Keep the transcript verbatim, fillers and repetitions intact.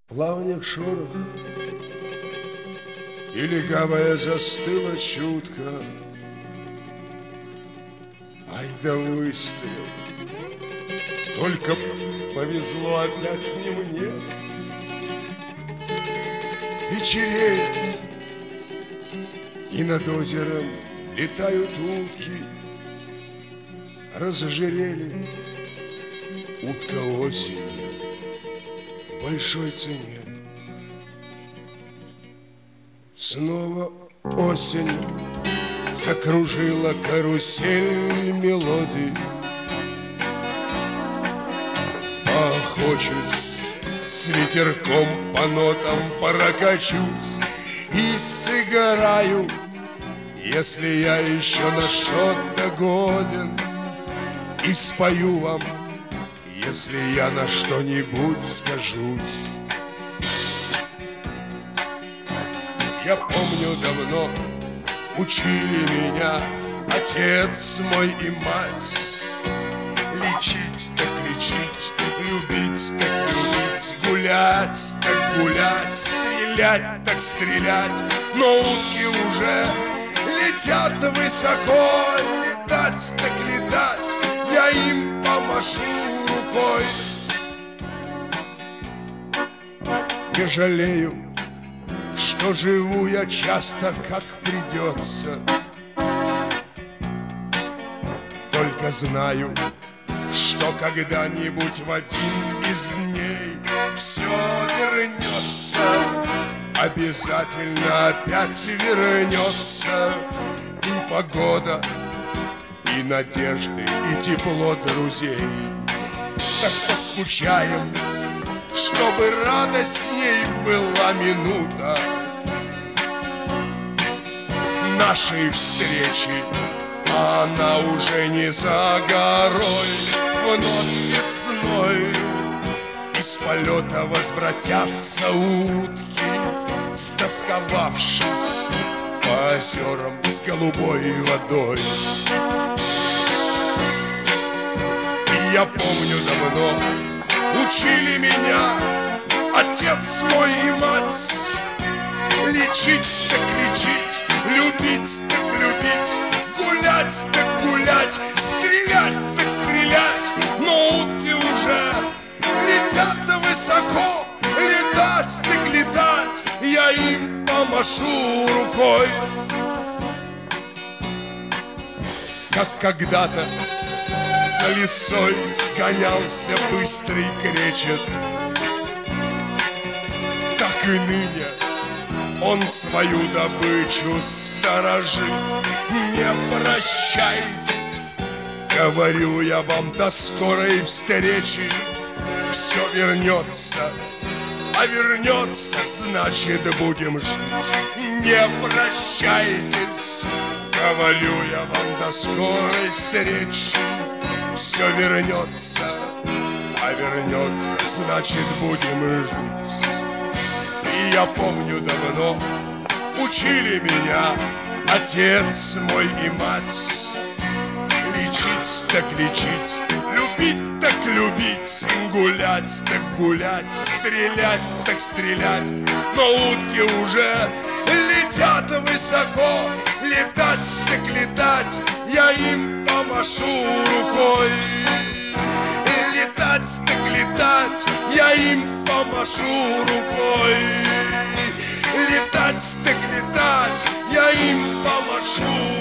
Плавник шорох, и легавая застыла чутко. Ай да выстрел, только повезло опять не мне. Вечереет, и над озером летают утки. Разожирели утка осенью в большой цене. Снова осень закружила карусель мелодий. Охочусь, с ветерком по нотам прокачусь и сыграю, если я еще на что-то годен, и спою вам, если я на что-нибудь скажусь. Я помню, давно учили меня отец мой и мать. Лечить так лечить, любить так любить, гулять так гулять, стрелять так стрелять. Но утки уже летят высоко, летать так летать, я им помашу рукой. Не жалею, что живу я часто, как придется. Только знаю, что когда-нибудь в один из дней все вернется. Обязательно опять вернется. И погода, и надежды, и тепло друзей. Так поскучаем, чтобы радостней была минута нашей встречи. А она уже не за горой. Вновь весной из полета возвратятся утки, стосковавшись по озерам с голубой водой. И я помню, давно учили меня отец мой и мать. Лечить так лечить, любить так любить, гулять так гулять, стрелять так стрелять. Но утки уже летят высоко, летать так летать, я им помашу рукой. Как когда-то за лисой гонялся быстрый кречет, так и ныне он свою добычу сторожит. Не прощайтесь, говорю я вам, до скорой встречи. Все вернется, а вернется, значит будем жить. Не прощайтесь, говорю я вам, до скорой встречи. Все вернется, а вернется, значит будем жить. И я помню, давно учили меня отец мой и мать. Лечить так лечить, любить так любить, гулять так гулять, стрелять так стрелять. Но утки уже летят высоко, летать так летать, я им помашу рукой. Летать так летать, я им помашу рукой. Летать так летать, я им помашу